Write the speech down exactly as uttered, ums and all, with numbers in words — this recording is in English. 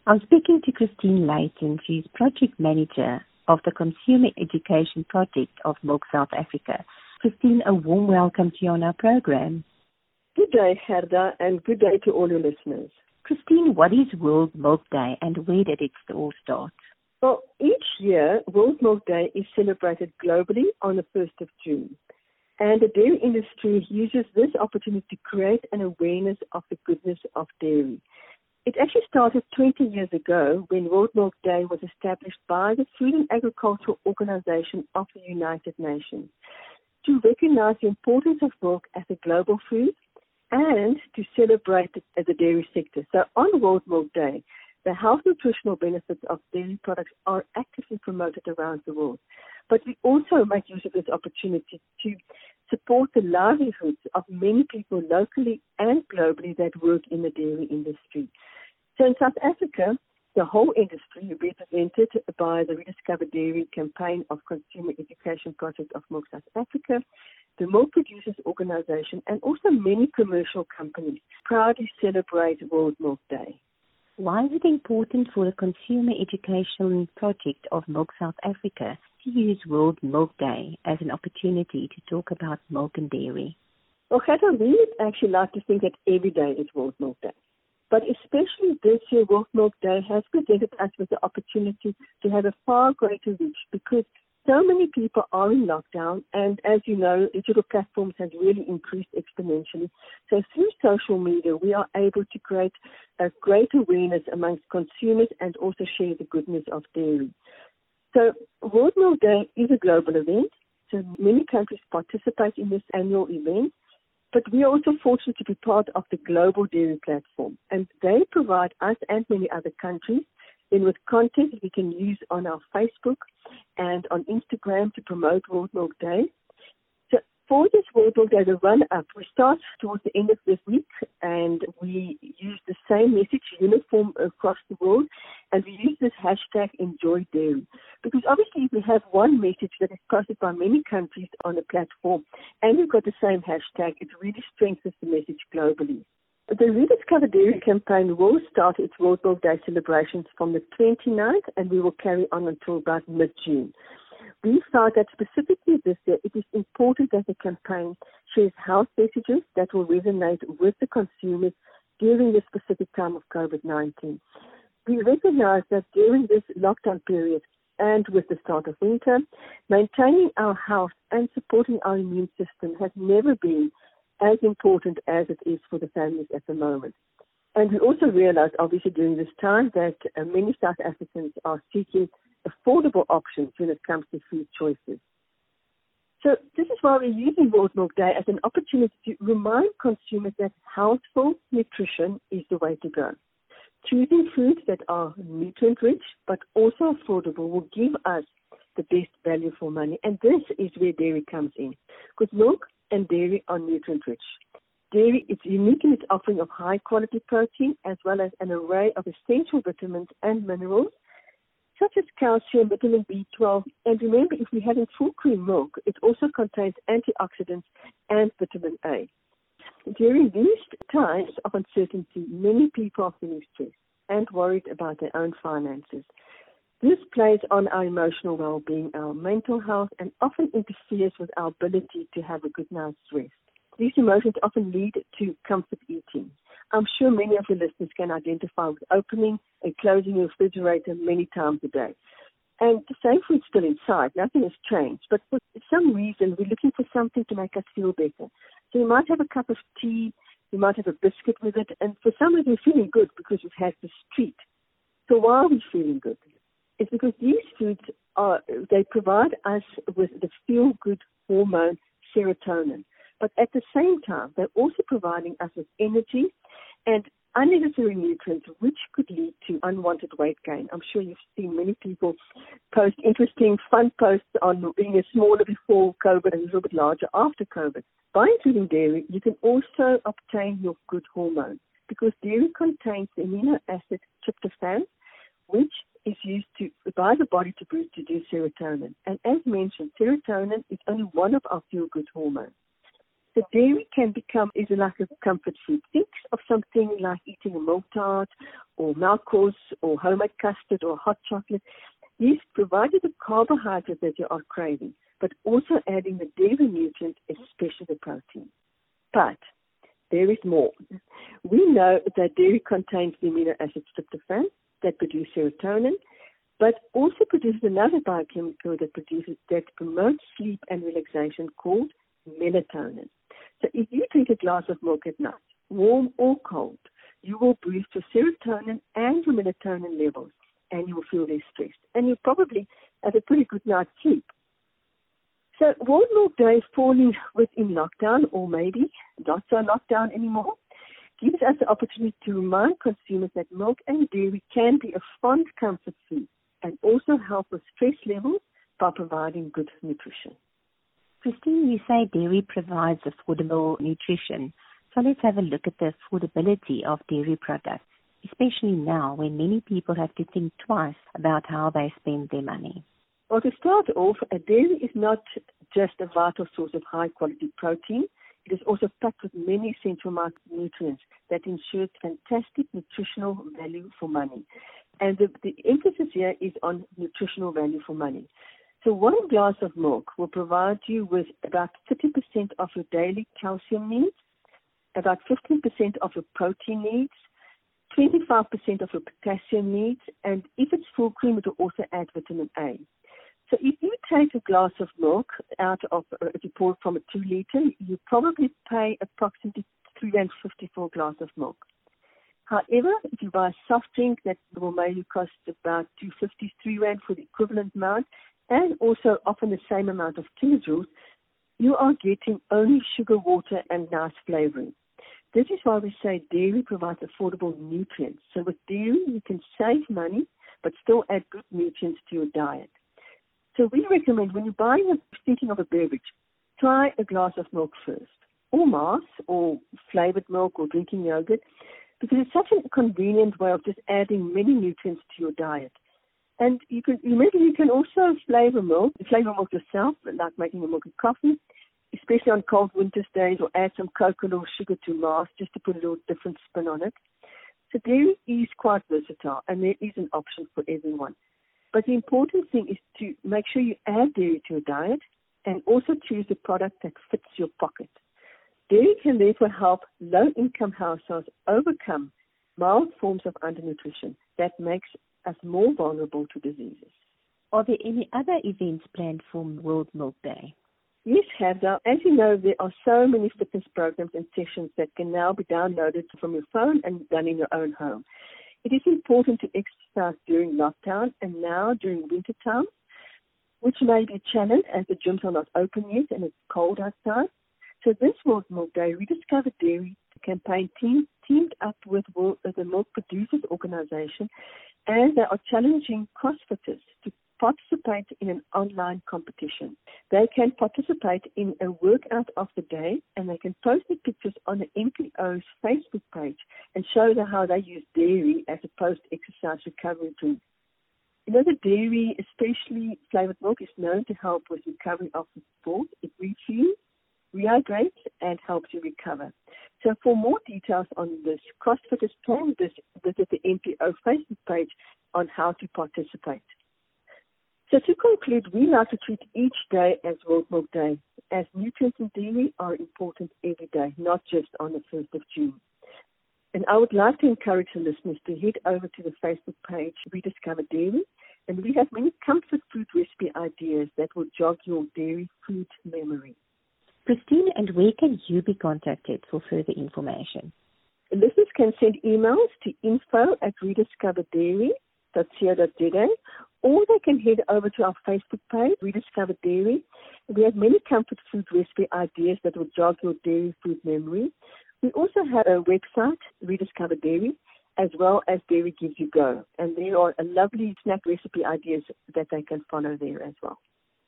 I'm speaking to Christine Layton. She's project manager of the Consumer Education Project of Milk South Africa. Christine, a warm welcome to you on our program. Good day, Gerda, and good day to all your listeners. Christine, what is World Milk Day and where did it all start? Well, each year, World Milk Day is celebrated globally on the first of June. And the dairy industry uses this opportunity to create an awareness of the goodness of dairy. It actually started twenty years ago when World Milk Day was established by the Food and Agricultural Organization of the United Nations to recognize the importance of milk as a global food and to celebrate the dairy sector. So on World Milk Day, the health nutritional benefits of dairy products are actively promoted around the world. But we also make use of this opportunity to support the livelihoods of many people locally and globally that work in the dairy industry. So in South Africa, the whole industry, represented by the Rediscover Dairy campaign of Consumer Education Project of Milk South Africa, the Milk Producers Organization, and also many commercial companies proudly celebrate World Milk Day. Why is it important for the Consumer Education Project of Milk South Africa to use World Milk Day as an opportunity to talk about milk and dairy? Well, Heather, we would actually like to think that every day is World Milk Day. But especially this year, World Milk Day has presented us with the opportunity to have a far greater reach because so many people are in lockdown, and as you know, digital platforms have really increased exponentially. So through social media, we are able to create a great awareness amongst consumers and also share the goodness of dairy. So World Milk Day is a global event. So many countries participate in this annual event. But we are also fortunate to be part of the Global Dairy Platform, and they provide us and many other countries then with content we can use on our Facebook and on Instagram to promote World Milk Day. So for this World Milk Day, the run-up, we start towards the end of this week, and we use the same message uniform across the world, and we use this hashtag Enjoy Dairy. Because obviously if we have one message that is posted by many countries on the platform, and we've got the same hashtag, it really strengthens the message globally. The Rediscover Dairy campaign will start its World Milk Day celebrations from the twenty-ninth, and we will carry on until about mid-June. We found that specifically this year, it is important that the campaign shares health messages that will resonate with the consumers during this specific time of COVID nineteen. We recognize that during this lockdown period and with the start of winter, maintaining our health and supporting our immune system has never been as important as it is for the families at the moment. And we also realize, obviously, during this time that uh, many South Africans are seeking affordable options when it comes to food choices. So this is why we're using World Milk Day as an opportunity to remind consumers that healthful nutrition is the way to go. Choosing foods that are nutrient-rich but also affordable will give us the best value for money. And this is where dairy comes in, because milk and dairy are nutrient-rich. Dairy is unique in its offering of high-quality protein as well as an array of essential vitamins and minerals, such as calcium, vitamin B twelve, and remember, if we're having full cream milk, it also contains antioxidants and vitamin A. During these times of uncertainty, many people are feeling stressed and worried about their own finances. This plays on our emotional well-being, our mental health, and often interferes with our ability to have a good night's rest. These emotions often lead to comfort eating. I'm sure many of your listeners can identify with opening and closing your refrigerator many times a day. And the same food's still inside. Nothing has changed. But for some reason, we're looking for something to make us feel better. So you might have a cup of tea, you might have a biscuit with it, and for some reason we're feeling good because we've had this treat. So why are we feeling good? It's because these foods, are they provide us with the feel-good hormone serotonin. But at the same time, they're also providing us with energy and unnecessary nutrients, which could lead to unwanted weight gain. I'm sure you've seen many people post interesting, fun posts on being a smaller before COVID and a little bit larger after COVID. By including dairy, you can also obtain your good hormone because dairy contains the amino acid tryptophan, which is used to by the body to produce serotonin. And as mentioned, serotonin is only one of our feel-good hormones. So dairy can become, is like a comfort food. Think of something like eating a milk tart or milk course or homemade custard or hot chocolate. These provide you the carbohydrates that you are craving, but also adding the dairy nutrients, especially the protein. But there is more. We know that dairy contains the amino acid tryptophan that produce serotonin, but also produces another biochemical that produces that promotes sleep and relaxation called melatonin. So if you drink a glass of milk at night, warm or cold, you will boost your serotonin and your melatonin levels, and you will feel less stressed. And you'll probably have a pretty good night's sleep. So World Milk Day falling within lockdown, or maybe not so lockdown anymore, gives us the opportunity to remind consumers that milk and dairy can be a fond comfort food and also help with stress levels by providing good nutrition. Christine, you say dairy provides affordable nutrition. So let's have a look at the affordability of dairy products, especially now when many people have to think twice about how they spend their money. Well, to start off, a dairy is not just a vital source of high-quality protein. It is also packed with many essential micronutrients that ensure fantastic nutritional value for money. And the, the emphasis here is on nutritional value for money. So one glass of milk will provide you with about thirty percent of your daily calcium needs, about fifteen percent of your protein needs, twenty-five percent of your potassium needs, and if it's full cream, it will also add vitamin A. So if you take a glass of milk out of, if you pour it from a two liter, you probably pay approximately three dollars and fifty cents for a glass of milk. However, if you buy a soft drink, that will maybe cost about two dollars and fifty cents, three rand for the equivalent amount, and also often the same amount of kilojoules, you are getting only sugar, water, and nice flavoring. This is why we say dairy provides affordable nutrients. So with dairy, you can save money, but still add good nutrients to your diet. So we recommend when you're buying and thinking of a beverage, try a glass of milk first, or mass, or flavored milk, or drinking yogurt, because it's such a convenient way of just adding many nutrients to your diet. And you can remember you can also flavor milk, flavor milk yourself, like making a milk and coffee, especially on cold winter's days, or add some coconut or sugar to mass just to put a little different spin on it. So dairy is quite versatile, and there is an option for everyone. But the important thing is to make sure you add dairy to your diet and also choose a product that fits your pocket. Dairy can therefore help low-income households overcome mild forms of undernutrition that makes us more vulnerable to diseases. Are there any other events planned for World Milk Day? Yes, Havda. As you know, there are so many fitness programs and sessions that can now be downloaded from your phone and done in your own home. It is important to exercise during lockdown and now during winter time, which may be a challenge as the gyms are not open yet and it's cold outside. So this World Milk Day, Rediscover Dairy campaign team teamed up with World, uh, the Milk Producers Organization, and they are challenging CrossFitters to participate in an online competition. They can participate in a workout of the day, and they can post the pictures on the M P O's Facebook page and show them how they use dairy as a post-exercise recovery drink. You know, the dairy, especially flavored milk, is known to help with recovery after sport. It refuels, rehydrates, and helps you recover. So for more details on this, CrossFitters can visit the M P O Facebook page on how to participate. So to conclude, we like to treat each day as World Milk Day, as nutrients in dairy are important every day, not just on the first of June. And I would like to encourage the listeners to head over to the Facebook page, Rediscover Dairy, and we have many comfort food recipe ideas that will jog your dairy food memory. Christine, and where can you be contacted for further information? Listeners can send emails to info at rediscoverdairy dot co dot za, or they can head over to our Facebook page, Rediscover Dairy. We have many comfort food recipe ideas that will jog your dairy food memory. We also have a website, Rediscover Dairy, as well as Dairy Gives You Go. And there are a lovely snack recipe ideas that they can follow there as well.